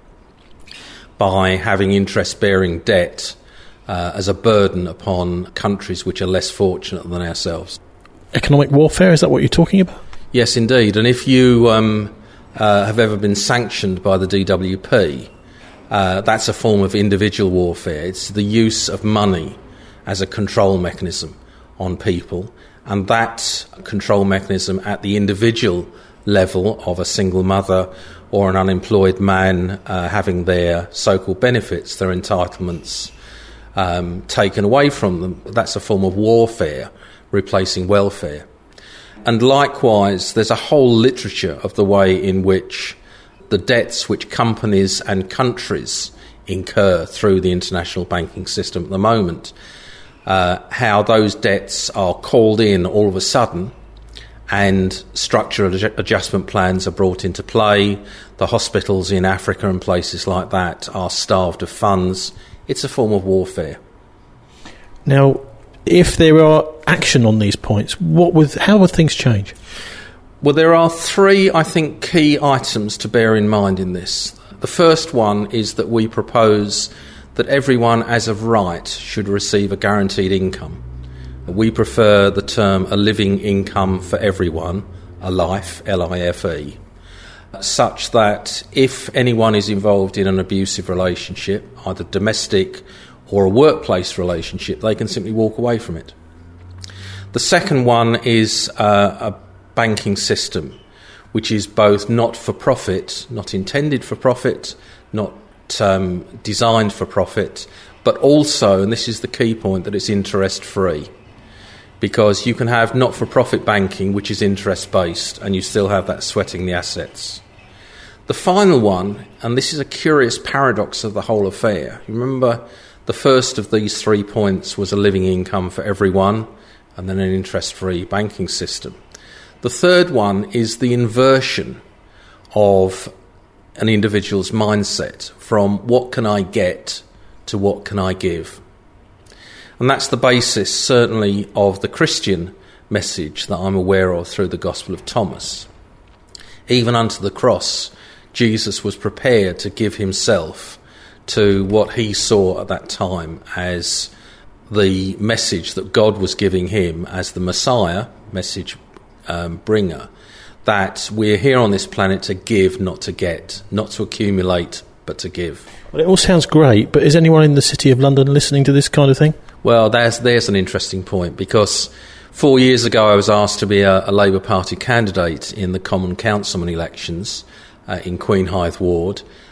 by having interest-bearing debt uh, as a burden upon countries which are less fortunate than ourselves. Economic warfare, is that what you're talking about? Yes, indeed. And if you um, uh, have ever been sanctioned by the D W P, uh, that's a form of individual warfare. It's the use of money as a control mechanism on people, and that control mechanism at the individual level of a single mother or an unemployed man uh, having their so-called benefits, their entitlements, um, taken away from them. That's a form of warfare, replacing welfare. And likewise, there's a whole literature of the way in which the debts which companies and countries incur through the international banking system at the moment, uh, how those debts are called in all of a sudden and structural adjustment plans are brought into play. The hospitals in Africa and places like that are starved of funds. It's a form of warfare. Now, if there are action on these points, what would, how would things change? Well, there are three, I think, key items to bear in mind in this. The first one is that we propose that everyone, as of right, should receive a guaranteed income. We prefer the term a living income for everyone, a life, L I F E, such that if anyone is involved in an abusive relationship, either domestic or a workplace relationship, they can simply walk away from it. The second one is uh, a banking system which is both not for profit, not intended for profit, not um, designed for profit, but also, and this is the key point, that it's interest-free. Because you can have not-for-profit banking, which is interest-based, and you still have that sweating the assets. The final one, and this is a curious paradox of the whole affair. You remember the first of these three points was a living income for everyone, and then an interest-free banking system. The third one is the inversion of an individual's mindset from what can I get to what can I give. And that's the basis, certainly, of the Christian message that I'm aware of through the Gospel of Thomas. Even unto the cross, Jesus was prepared to give himself to what he saw at that time as the message that God was giving him as the Messiah, message um, bringer, that we're here on this planet to give, not to get, not to accumulate, but to give. Well, it all sounds great, but is anyone in the City of London listening to this kind of thing? Well, there's, there's an interesting point, because four years ago I was asked to be a, a Labour Party candidate in the Common Councilman elections uh, in Queen Hythe Ward,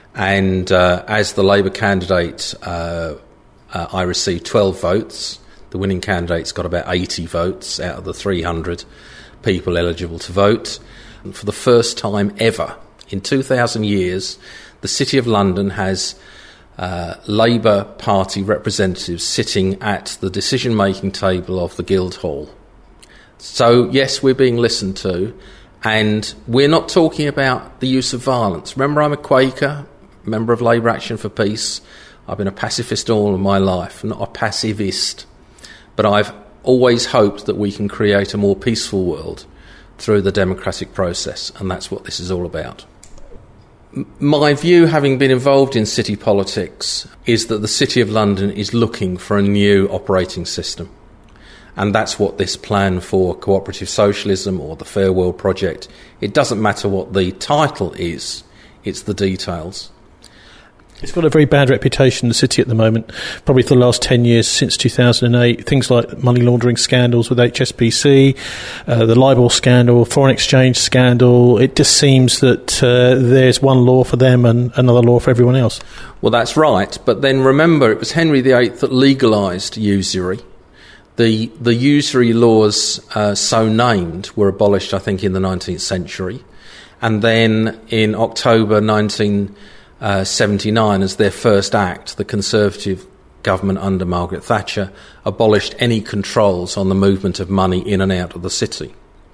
And uh, as the Labour candidate, uh, uh, I received twelve votes. The winning candidate's got about eighty votes out of the three hundred people eligible to vote. And for the first time ever, in two thousand years, the City of London has uh, Labour Party representatives sitting at the decision-making table of the Guildhall. So, yes, we're being listened to, and we're not talking about the use of violence. Remember, I'm a Quaker, member of Labour Action for Peace. I've been a pacifist all of my life, not a passivist. But I've always hoped that we can create a more peaceful world through the democratic process, and that's what this is all about. M- my view, having been involved in city politics, is that the City of London is looking for a new operating system. And that's what this plan for cooperative socialism or the Fair World project, it doesn't matter what the title is, it's the details. It's got a very bad reputation, the city, at the moment, probably for the last ten years, since two thousand eight. Things like money laundering scandals with H S B C, uh, the Libor scandal, foreign exchange scandal. It just seems that uh, there's one law for them and another law for everyone else. Well, that's right. But then remember, it was Henry the Eighth that legalised usury. The, the usury laws, uh, so named, were abolished, I think, in the nineteenth century. And then in October nineteen seventy-nine, as their first act, the Conservative government under Margaret Thatcher abolished any controls on the movement of money in and out of the city.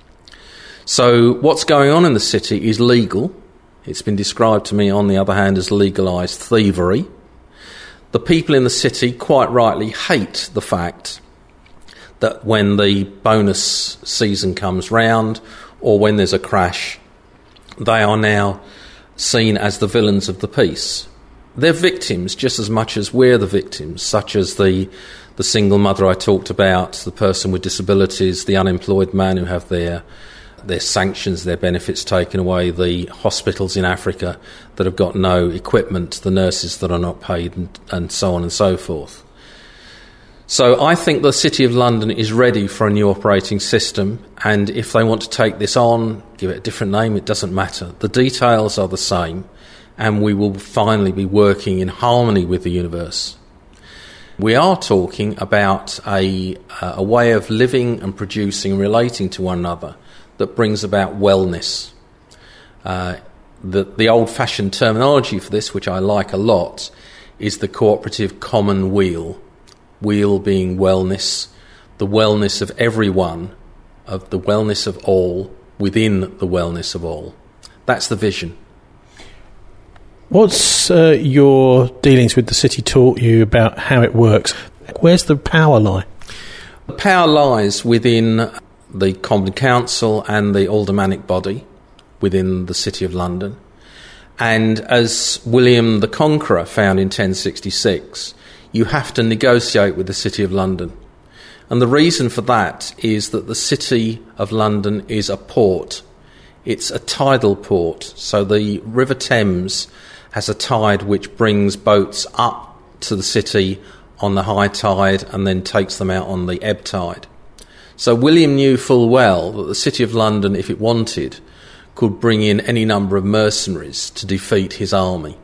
So what's going on in the city is legal. It's been described to me, on the other hand, as legalised thievery. The people in the city quite rightly hate the fact that when the bonus season comes round or when there's a crash, they are now seen as the villains of the piece. They're victims just as much as we're the victims, such as the the single mother I talked about, the person with disabilities, the unemployed man who have their their sanctions, their benefits taken away, the hospitals in Africa that have got no equipment, the nurses that are not paid, and, and so on and so forth. So I think the City of London is ready for a new operating system, and if they want to take this on, give it a different name, it doesn't matter. The details are the same, and we will finally be working in harmony with the universe. We are talking about a, a way of living and producing and relating to one another that brings about wellness. Uh, the, the old-fashioned terminology for this, which I like a lot, is the cooperative common weal. Weal being wellness, the wellness of everyone, of the wellness of all, within the wellness of all. That's the vision. What's uh, your dealings with the city taught you about how it works? Where's the power lie? The power lies within the Common Council and the aldermanic body within the City of London. And as William the Conqueror found in ten sixty-six, you have to negotiate with the City of London. And the reason for that is that the City of London is a port. It's a tidal port. So the River Thames has a tide which brings boats up to the city on the high tide and then takes them out on the ebb tide. So William knew full well that the City of London, if it wanted, could bring in any number of mercenaries to defeat his army.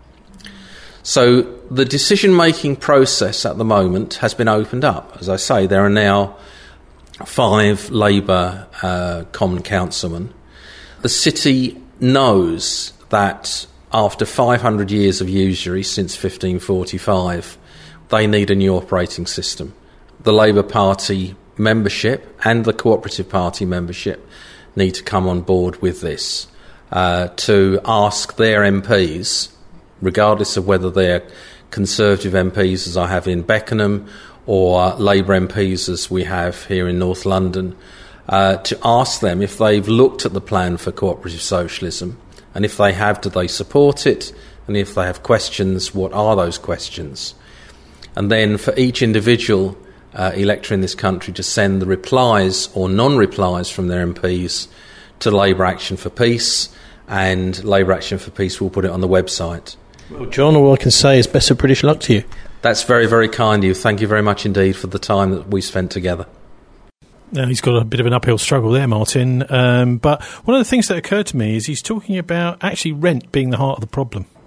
So the decision-making process at the moment has been opened up. As I say, there are now five Labour uh, Common Councilmen. The city knows that after five hundred years of usury, since fifteen forty-five, they need a new operating system. The Labour Party membership and the Cooperative Party membership need to come on board with this, uh, to ask their M Ps, regardless of whether they're Conservative M Ps as I have in Beckenham or Labour M Ps as we have here in North London, uh, to ask them if they've looked at the plan for cooperative socialism, and if they have, do they support it, and if they have questions, what are those questions? And then for each individual uh, elector in this country to send the replies or non-replies from their M Ps to Labour Action for Peace, and Labour Action for Peace will put it on the website. Well, John, all I can say is best of British luck to you. That's very, very kind of you. Thank you very much indeed for the time that we spent together. Now, he's got a bit of an uphill struggle there, Martin. Um, but one of the things that occurred to me is he's talking about actually rent being the heart of the problem.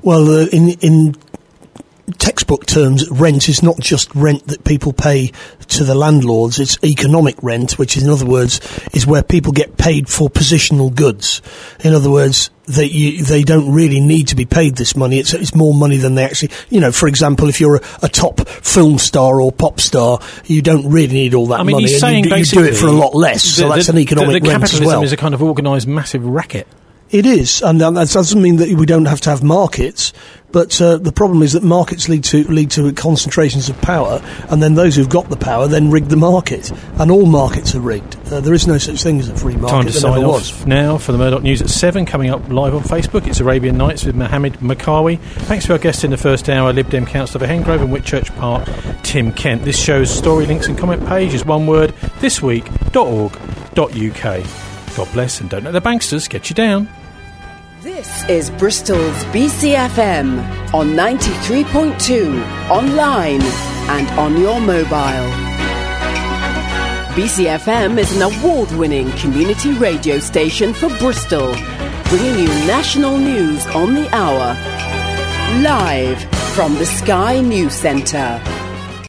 Well, uh, in in textbook terms, rent is not just rent that people pay to the landlords, it's economic rent, which is, in other words, is where people get paid for positional goods. In other words, they you, they don't really need to be paid this money. It's it's more money than they actually, you know, for example, if you're a, a top film star or pop star, you don't really need all that I mean, money. He's and saying you, do, you do it for a lot less, the, so that's the, an economic the, the rent as well. capitalism is a kind of organised massive racket. It is, and that doesn't mean that we don't have to have markets. But uh, the problem is that markets lead to lead to concentrations of power, and then those who've got the power then rig the market, and all markets are rigged. Uh, there is no such thing as a free market. Time to there sign never off was. now for the Murdoch News at seven, coming up live on Facebook. It's Arabian Nights with Mohammed Makawi. Thanks to our guest in the first hour, Lib Dem Councillor for Hengrove and Whitchurch Park, Tim Kent. This show's story links and comment page is one word, thisweek dot org dot U K. God bless, and don't let the banksters get you down. This is Bristol's B C F M on ninety-three point two, online and on your mobile. B C F M is an award-winning community radio station for Bristol, bringing you national news on the hour. Live from the Sky News Centre.